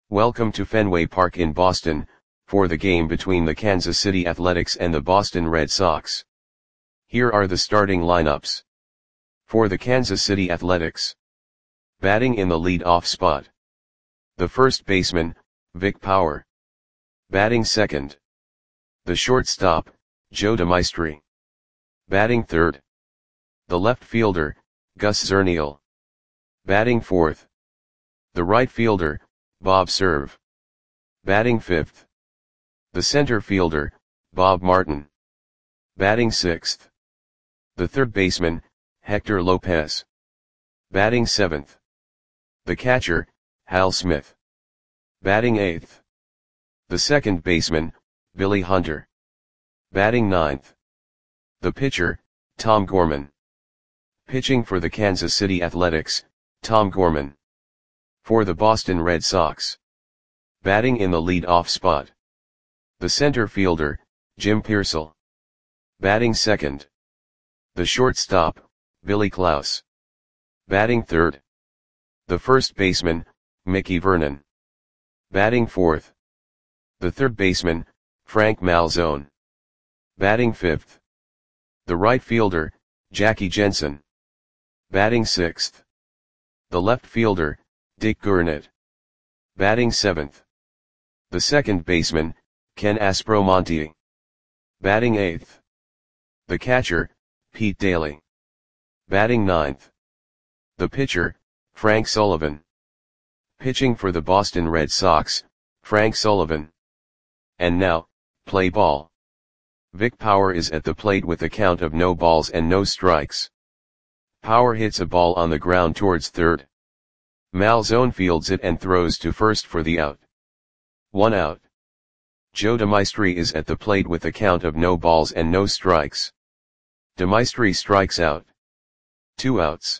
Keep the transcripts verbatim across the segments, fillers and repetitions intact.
Welcome to Fenway Park in Boston, for the game between the Kansas City Athletics and the Boston Red Sox. Here are the starting lineups. For the Kansas City Athletics. Batting in the lead-off spot. The first baseman, Vic Power. Batting second. The shortstop, Joe DeMaestri. Batting third. The left fielder, Gus Zernial. Batting fourth. The right fielder, Bob Cerv. Batting fifth. The center fielder, Bob Martin. Batting sixth. The third baseman, Hector Lopez. Batting seventh. The catcher, Hal Smith. Batting eighth. The second baseman, Billy Hunter. Batting ninth. The pitcher, Tom Gorman. Pitching for the Kansas City Athletics, Tom Gorman. For the Boston Red Sox. Batting in the lead-off spot. The center fielder, Jim Piersall. Batting second. The shortstop, Billy Klaus. Batting third. The first baseman, Mickey Vernon. Batting fourth. The third baseman, Frank Malzone. Batting fifth. The right fielder, Jackie Jensen. Batting sixth. The left fielder, Dick Gurnett. Batting seventh. The second baseman, Ken Aspromonte. Batting eighth. The catcher, Pete Daly. Batting ninth. The pitcher, Frank Sullivan. Pitching for the Boston Red Sox, Frank Sullivan. And now, play ball. Vic Power is at the plate with a count of no balls and no strikes. Power hits a ball on the ground towards third. Malzone fields it and throws to first for the out. One out. Joe DeMaestri is at the plate with a count of no balls and no strikes. DeMaestri strikes out. Two outs.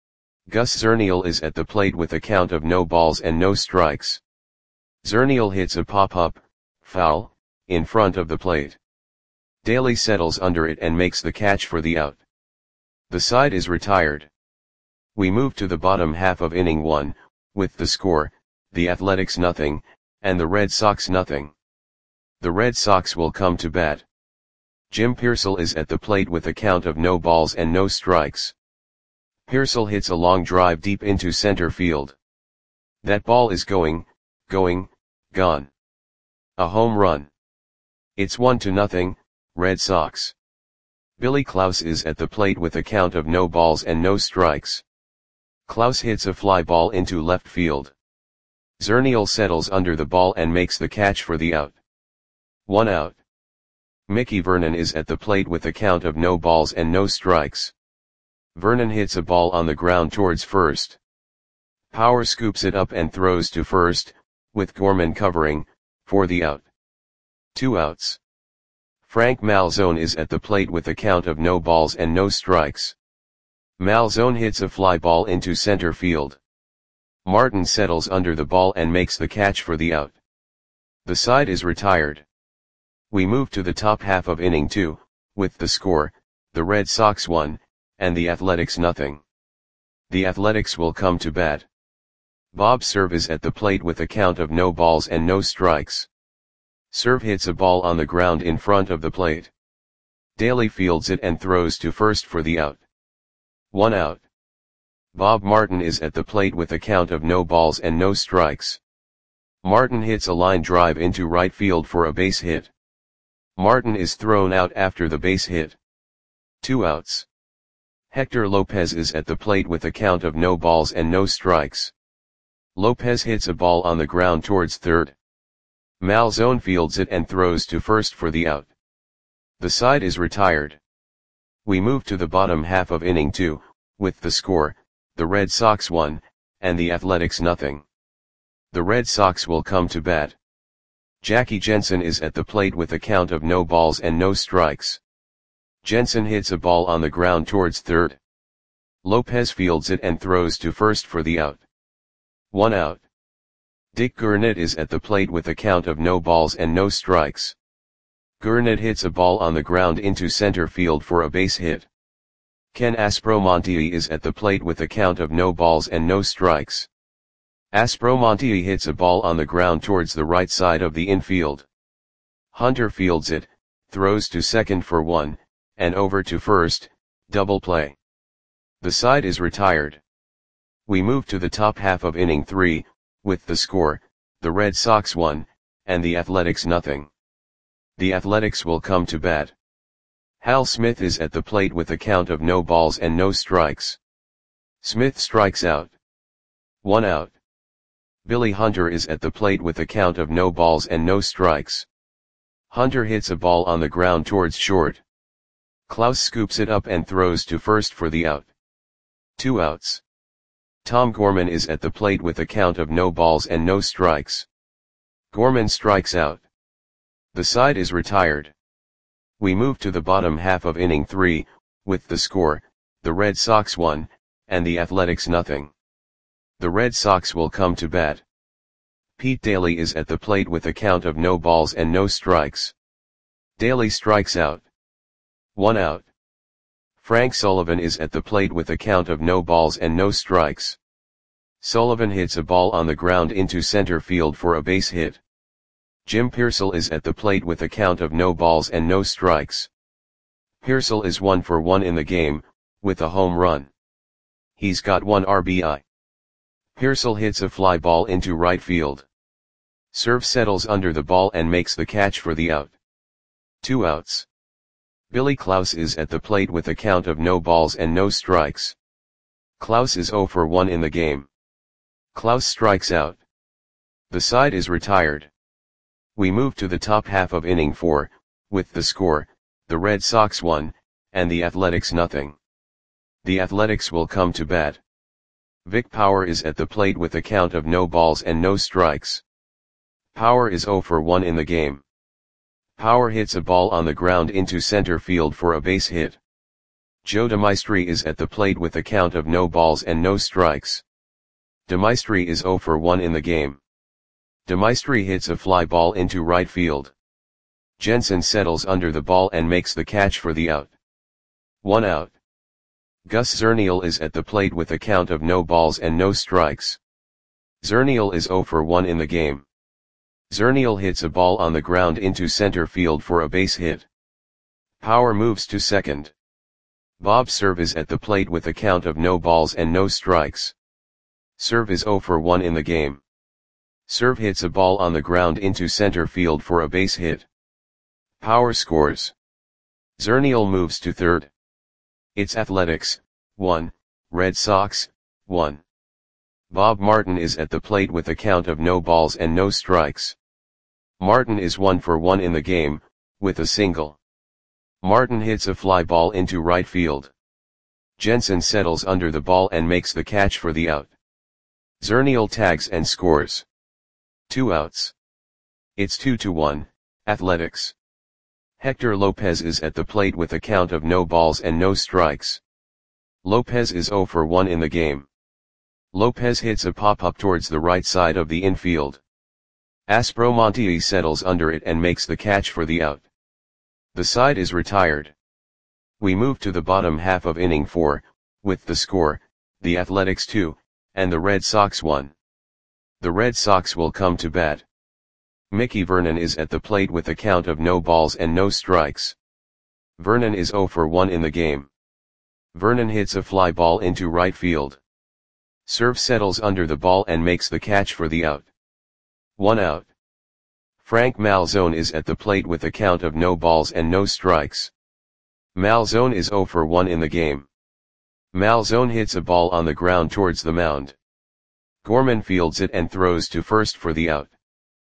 Gus Zernial is at the plate with a count of no balls and no strikes. Zernial hits a pop-up, foul, in front of the plate. Daly settles under it and makes the catch for the out. The side is retired. We move to the bottom half of inning one, with the score, the Athletics nothing, and the Red Sox nothing. The Red Sox will come to bat. Jim Piersall is at the plate with a count of no balls and no strikes. Piersall hits a long drive deep into center field. That ball is going, going, gone. A home run. It's one to nothing, Red Sox. Billy Klaus is at the plate with a count of no balls and no strikes. Klaus hits a fly ball into left field. Zernial settles under the ball and makes the catch for the out. One out. Mickey Vernon is at the plate with a count of no balls and no strikes. Vernon hits a ball on the ground towards first. Power scoops it up and throws to first, with Gorman covering, for the out. Two outs. Frank Malzone is at the plate with a count of no balls and no strikes. Malzone hits a fly ball into center field. Martin settles under the ball and makes the catch for the out. The side is retired. We move to the top half of inning two, with the score, the Red Sox one, and the Athletics nothing. The Athletics will come to bat. Bob Cerv is at the plate with a count of no balls and no strikes. Cerv hits a ball on the ground in front of the plate. Daly fields it and throws to first for the out. One out. Bob Martin is at the plate with a count of no balls and no strikes. Martin hits a line drive into right field for a base hit. Martin is thrown out after the base hit. Two outs. Hector Lopez is at the plate with a count of no balls and no strikes. Lopez hits a ball on the ground towards third. Malzone fields it and throws to first for the out. The side is retired. We move to the bottom half of inning two, with the score, the Red Sox one, and the Athletics nothing. The Red Sox will come to bat. Jackie Jensen is at the plate with a count of no balls and no strikes. Jensen hits a ball on the ground towards third. Lopez fields it and throws to first for the out. One out. Dick Gurnett is at the plate with a count of no balls and no strikes. Gurnett hits a ball on the ground into center field for a base hit. Ken Aspromonte is at the plate with a count of no balls and no strikes. Aspromonte hits a ball on the ground towards the right side of the infield. Hunter fields it, throws to second for one, and over to first, double play. The side is retired. We move to the top half of inning three, with the score, the Red Sox one, and the Athletics nothing. The Athletics will come to bat. Hal Smith is at the plate with a count of no balls and no strikes. Smith strikes out. One out. Billy Hunter is at the plate with a count of no balls and no strikes. Hunter hits a ball on the ground towards short. Klaus scoops it up and throws to first for the out. Two outs. Tom Gorman is at the plate with a count of no balls and no strikes. Gorman strikes out. The side is retired. We move to the bottom half of inning three, with the score, the Red Sox one, and the Athletics nothing. The Red Sox will come to bat. Pete Daly is at the plate with a count of no balls and no strikes. Daly strikes out. One out. Frank Sullivan is at the plate with a count of no balls and no strikes. Sullivan hits a ball on the ground into center field for a base hit. Jim Pearsall is at the plate with a count of no balls and no strikes. Pearsall is one for one in the game, with a home run. He's got one R B I. Pearsall hits a fly ball into right field. Serve settles under the ball and makes the catch for the out. Two outs. Billy Klaus is at the plate with a count of no balls and no strikes. Klaus is zero for one in the game. Klaus strikes out. The side is retired. We move to the top half of inning four, with the score, the Red Sox one, and the Athletics nothing. The Athletics will come to bat. Vic Power is at the plate with a count of no balls and no strikes. Power is zero for one in the game. Power hits a ball on the ground into center field for a base hit. Joe DeMaestri is at the plate with a count of no balls and no strikes. DeMaestri is zero for one in the game. DeMaestri hits a fly ball into right field. Jensen settles under the ball and makes the catch for the out. One out. Gus Zernial is at the plate with a count of no balls and no strikes. Zernial is zero for one in the game. Zernial hits a ball on the ground into center field for a base hit. Power moves to second. Bob Cerv is at the plate with a count of no balls and no strikes. Cerv is zero for one in the game. Cerv hits a ball on the ground into center field for a base hit. Power scores. Zernial moves to third. It's Athletics, one, Red Sox, one. Bob Martin is at the plate with a count of no balls and no strikes. Martin is one for one in the game, with a single. Martin hits a fly ball into right field. Jensen settles under the ball and makes the catch for the out. Zernial tags and scores. Two outs. It's two to one, Athletics. Hector Lopez is at the plate with a count of no balls and no strikes. Lopez is zero for one in the game. Lopez hits a pop-up towards the right side of the infield. Aspromonte settles under it and makes the catch for the out. The side is retired. We move to the bottom half of inning four, with the score, the Athletics two, and the Red Sox one. The Red Sox will come to bat. Mickey Vernon is at the plate with a count of no balls and no strikes. Vernon is zero for one in the game. Vernon hits a fly ball into right field. Cerv settles under the ball and makes the catch for the out. One out. Frank Malzone is at the plate with a count of no balls and no strikes. Malzone is zero for one in the game. Malzone hits a ball on the ground towards the mound. Gorman fields it and throws to first for the out.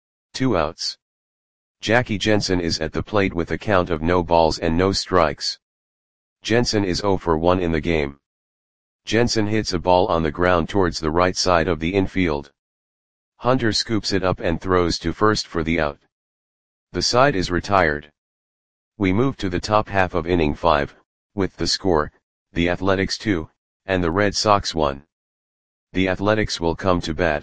Two outs. Jackie Jensen is at the plate with a count of no balls and no strikes. Jensen is zero for one in the game. Jensen hits a ball on the ground towards the right side of the infield. Hunter scoops it up and throws to first for the out. The side is retired. We move to the top half of inning five, with the score, the Athletics two, and the Red Sox one. The Athletics will come to bat.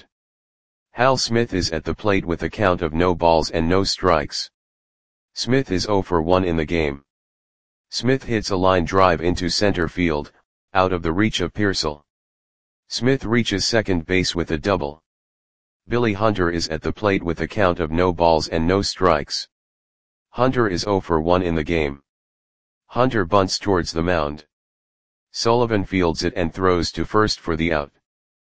Hal Smith is at the plate with a count of no balls and no strikes. Smith is zero for one in the game. Smith hits a line drive into center field, out of the reach of Pearsall. Smith reaches second base with a double. Billy Hunter is at the plate with a count of no balls and no strikes. Hunter is zero for one in the game. Hunter bunts towards the mound. Sullivan fields it and throws to first for the out.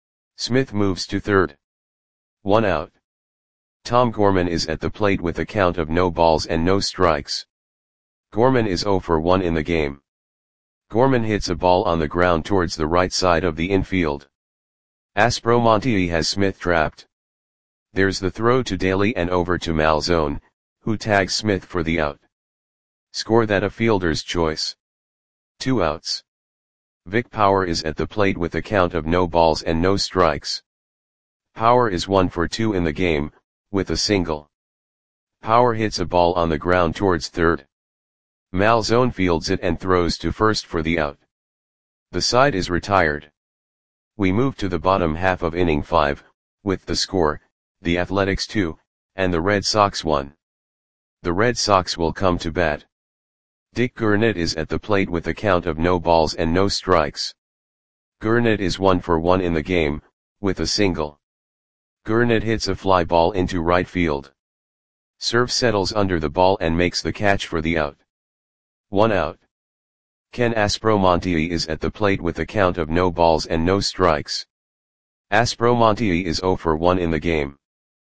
Smith moves to third. One out. Tom Gorman is at the plate with a count of no balls and no strikes. Gorman is zero for one in the game. Gorman hits a ball on the ground towards the right side of the infield. Aspromonte has Smith trapped. There's the throw to Daly and over to Malzone, who tags Smith for the out. Score that a fielder's choice. Two outs. Vic Power is at the plate with a count of no balls and no strikes. Power is one for two in the game, with a single. Power hits a ball on the ground towards third. Malzone fields it and throws to first for the out. The side is retired. We move to the bottom half of inning five, with the score, the Athletics two, and the Red Sox one. The Red Sox will come to bat. Dick Gurnett is at the plate with a count of no balls and no strikes. Gurnett is one for one in the game, with a single. Gurnett hits a fly ball into right field. Serve settles under the ball and makes the catch for the out. One out. Ken Aspromonte is at the plate with a count of no balls and no strikes. Aspromonte is zero for one in the game.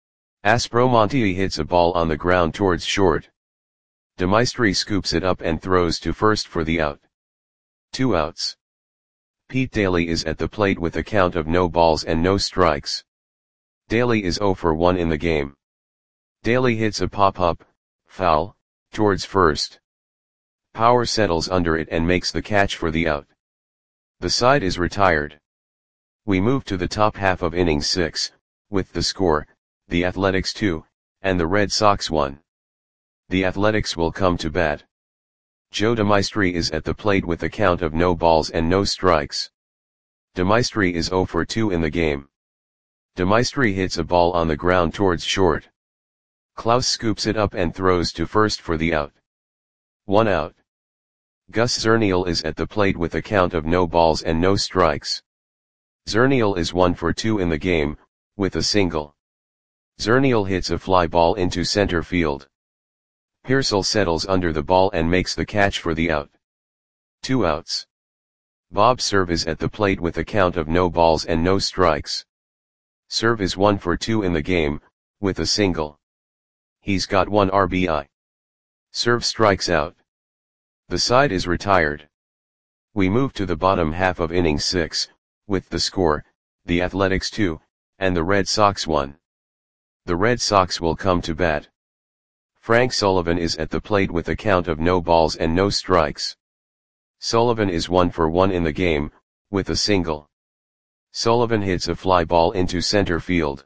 Aspromonte hits a ball on the ground towards short. DeMaestri scoops it up and throws to first for the out. Two outs. Pete Daly is at the plate with a count of no balls and no strikes. Daly is zero for one in the game. Daly hits a pop-up, foul, towards first. Power settles under it and makes the catch for the out. The side is retired. We move to the top half of inning six, with the score, the Athletics two, and the Red Sox one. The Athletics will come to bat. Joe DeMaestri is at the plate with a count of no balls and no strikes. DeMaestri is zero for two in the game. DeMaestri hits a ball on the ground towards short. Klaus scoops it up and throws to first for the out. One out. Gus Zernial is at the plate with a count of no balls and no strikes. Zernial is one for two in the game, with a single. Zernial hits a fly ball into center field. Pearsall settles under the ball and makes the catch for the out. Two outs. Bob Cerv is at the plate with a count of no balls and no strikes. Cerv is one for two in the game, with a single. He's got one R B I. Cerv strikes out. The side is retired. We move to the bottom half of inning six, with the score, the Athletics two, and the Red Sox one. The Red Sox will come to bat. Frank Sullivan is at the plate with a count of no balls and no strikes. Sullivan is one for one in the game, with a single. Sullivan hits a fly ball into center field.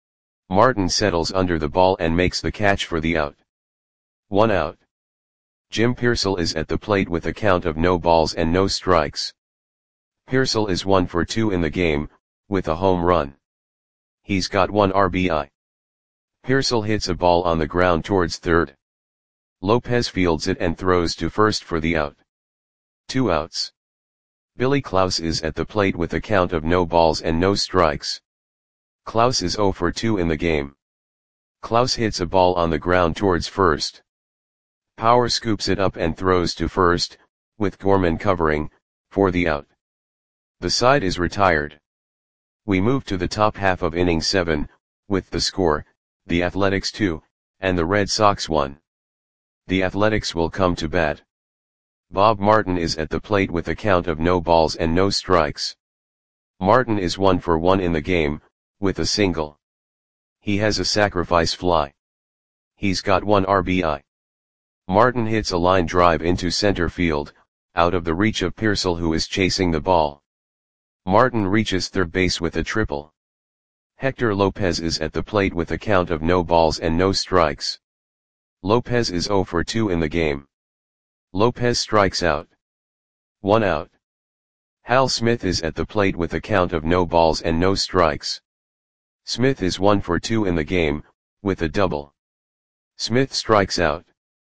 Martin settles under the ball and makes the catch for the out. One out. Jim Pearsall is at the plate with a count of no balls and no strikes. Pearsall is one for two in the game, with a home run. He's got one R B I. Pearsall hits a ball on the ground towards third. Lopez fields it and throws to first for the out. Two outs. Billy Klaus is at the plate with a count of no balls and no strikes. Klaus is zero for two in the game. Klaus hits a ball on the ground towards first. Power scoops it up and throws to first, with Gorman covering, for the out. The side is retired. We move to the top half of inning seven, with the score, the Athletics two, and the Red Sox one. The Athletics will come to bat. Bob Martin is at the plate with a count of no balls and no strikes. Martin is one for one in the game, with a single. He has a sacrifice fly. He's got one R B I. Martin hits a line drive into center field, out of the reach of Pearsall, who is chasing the ball. Martin reaches third base with a triple. Hector Lopez is at the plate with a count of no balls and no strikes. Lopez is zero for two in the game. Lopez strikes out. One out. Hal Smith is at the plate with a count of no balls and no strikes. Smith is one for two in the game, with a double. Smith strikes out.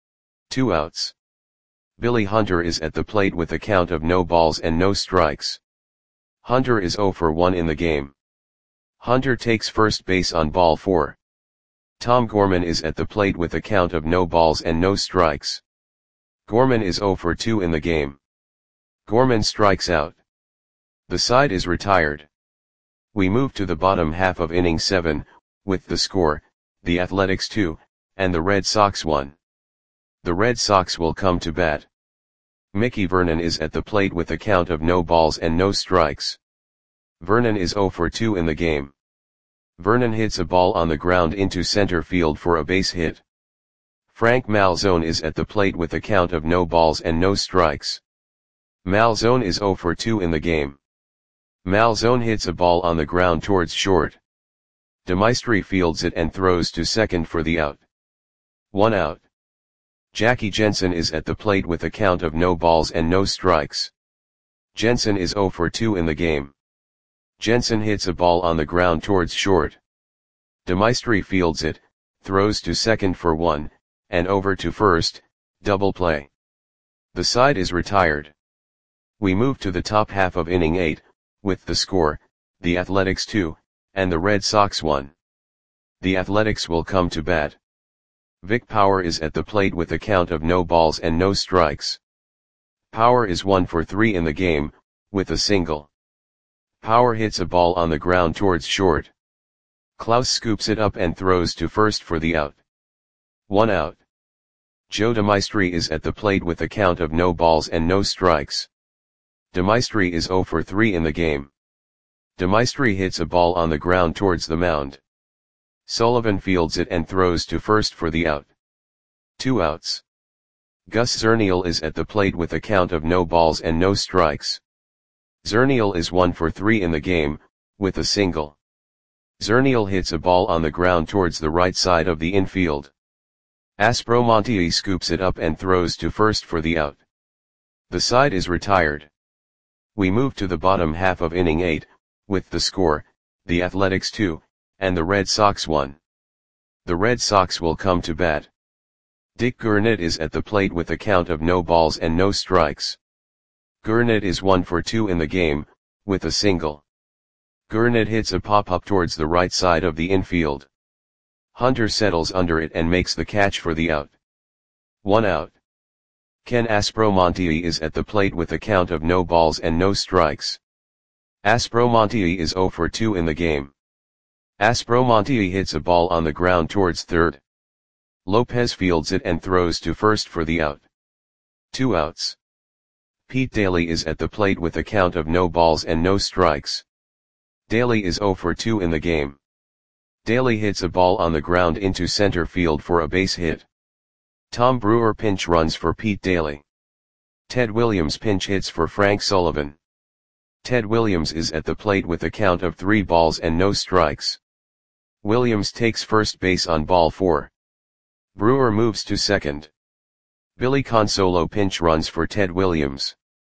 Two outs. Billy Hunter is at the plate with a count of no balls and no strikes. Hunter is zero for one in the game. Hunter takes first base on ball four. Tom Gorman is at the plate with a count of no balls and no strikes. Gorman is oh for two in the game. Gorman strikes out. The side is retired. We move to the bottom half of inning seven, with the score, the Athletics two, and the Red Sox one. The Red Sox will come to bat. Mickey Vernon is at the plate with a count of no balls and no strikes. Vernon is oh for two in the game. Vernon hits a ball on the ground into center field for a base hit. Frank Malzone is at the plate with a count of no balls and no strikes. Malzone is oh for two in the game. Malzone hits a ball on the ground towards short. DeMaestri fields it and throws to second for the out. One out. Jackie Jensen is at the plate with a count of no balls and no strikes. Jensen is oh for two in the game. Jensen hits a ball on the ground towards short. DeMaestri fields it, throws to second for one, and over to first, double play. The side is retired. We move to the top half of inning eight, with the score, the Athletics two, and the Red Sox one. The Athletics will come to bat. Vic Power is at the plate with a count of no balls and no strikes. Power is one for three in the game, with a single. Power hits a ball on the ground towards short. Klaus scoops it up and throws to first for the out. One out. Joe DeMaestri is at the plate with a count of no balls and no strikes. DeMaestri is oh for three in the game. DeMaestri hits a ball on the ground towards the mound. Sullivan fields it and throws to first for the out. Two outs. Gus Zernial is at the plate with a count of no balls and no strikes. Zernial is one for three in the game, with a single. Zernial hits a ball on the ground towards the right side of the infield. Aspromonte scoops it up and throws to first for the out. The side is retired. We move to the bottom half of inning eight, with the score, the Athletics two, and the Red Sox one. The Red Sox will come to bat. Dick Gurnett is at the plate with a count of no balls and no strikes. Gurnett is one for two in the game, with a single. Gurnett hits a pop-up towards the right side of the infield. Hunter settles under it and makes the catch for the out. One out. Ken Aspromonte is at the plate with a count of no balls and no strikes. Aspromonte is oh for two in the game. Aspromonte hits a ball on the ground towards third. Lopez fields it and throws to first for the out. Two outs. Pete Daly is at the plate with a count of no balls and no strikes. Daly is oh for two in the game. Daly hits a ball on the ground into center field for a base hit. Tom Brewer pinch runs for Pete Daly. Ted Williams pinch hits for Frank Sullivan. Ted Williams is at the plate with a count of three balls and no strikes. Williams takes first base on ball four. Brewer moves to second. Billy Consolo pinch runs for Ted Williams.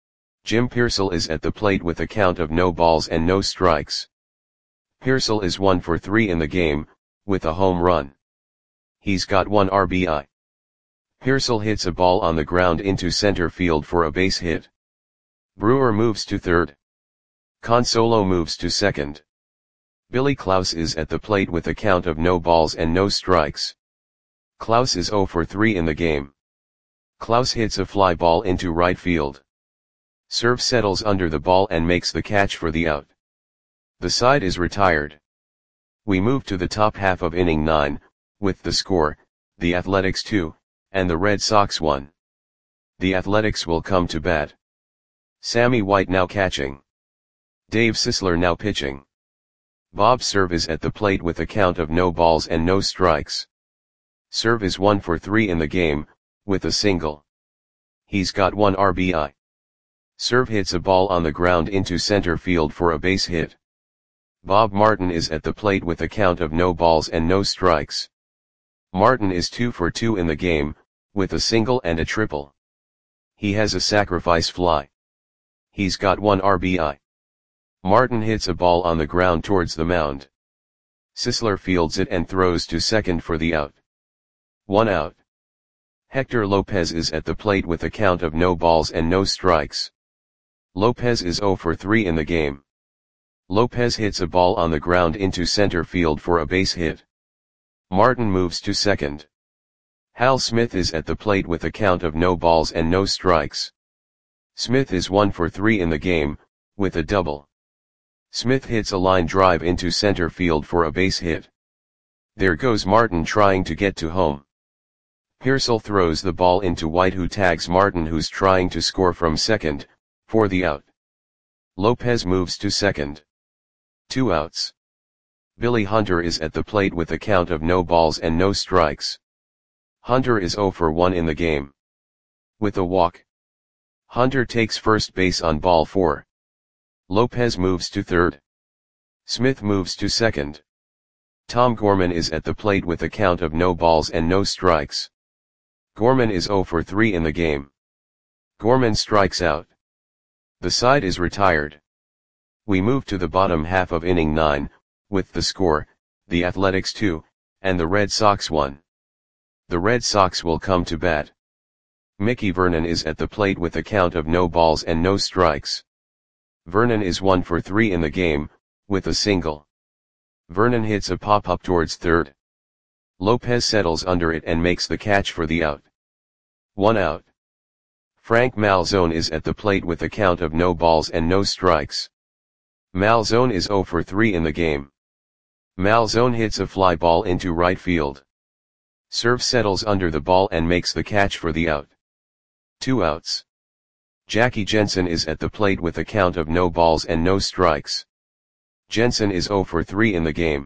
Jim Pearsall is at the plate with a count of no balls and no strikes. Pearsall is one for three in the game, with a home run. He's got one R B I. Pearsall hits a ball on the ground into center field for a base hit. Brewer moves to third. Consolo moves to second. Billy Klaus is at the plate with a count of no balls and no strikes. Klaus is oh for three in the game. Klaus hits a fly ball into right field. Serve settles under the ball and makes the catch for the out. The side is retired. We move to the top half of inning nine, with the score, the Athletics two, and the Red Sox one. The Athletics will come to bat. Sammy White now catching. Dave Sisler now pitching. Bob Cerv is at the plate with a count of no balls and no strikes. Cerv is one for three in the game, with a single. He's got one R B I. Cerv hits a ball on the ground into center field for a base hit. Bob Martin is at the plate with a count of no balls and no strikes. Martin is two for two in the game, with a single and a triple. He has a sacrifice fly. He's got one R B I. Martin hits a ball on the ground towards the mound. Sisler fields it and throws to second for the out. One out. Hector Lopez is at the plate with a count of no balls and no strikes. Lopez is oh for three in the game. Lopez hits a ball on the ground into center field for a base hit. Martin moves to second. Hal Smith is at the plate with a count of no balls and no strikes. Smith is one for three in the game, with a double. Smith hits a line drive into center field for a base hit. There goes Martin trying to get to home. Pearsall throws the ball into White, who tags Martin, who's trying to score from second, for the out. Lopez moves to second. Two outs. Billy Hunter is at the plate with a count of no balls and no strikes. Hunter is oh for one in the game. With a walk. Hunter takes first base on ball four. Lopez moves to third. Smith moves to second. Tom Gorman is at the plate with a count of no balls and no strikes. Gorman is oh for three in the game. Gorman strikes out. The side is retired. We move to the bottom half of inning nine, with the score, the Athletics two, and the Red Sox one. The Red Sox will come to bat. Mickey Vernon is at the plate with a count of no balls and no strikes. Vernon is one for three in the game, with a single. Vernon hits a pop-up towards third. Lopez settles under it and makes the catch for the out. One out. Frank Malzone is at the plate with a count of no balls and no strikes. Malzone is oh for three in the game. Malzone hits a fly ball into right field. Serve settles under the ball and makes the catch for the out. Two outs. Jackie Jensen is at the plate with a count of no balls and no strikes. Jensen is oh for three in the game.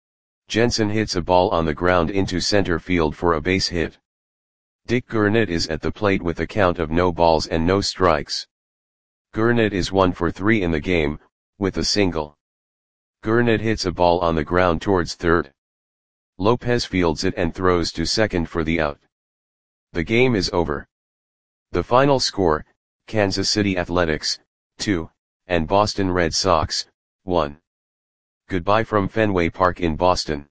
Jensen hits a ball on the ground into center field for a base hit. Dick Gurnett is at the plate with a count of no balls and no strikes. Gurnett is one for three in the game, with a single. Gurnett hits a ball on the ground towards third. Lopez fields it and throws to second for the out. The game is over. The final score, Kansas City Athletics, two, and Boston Red Sox, one. Goodbye from Fenway Park in Boston.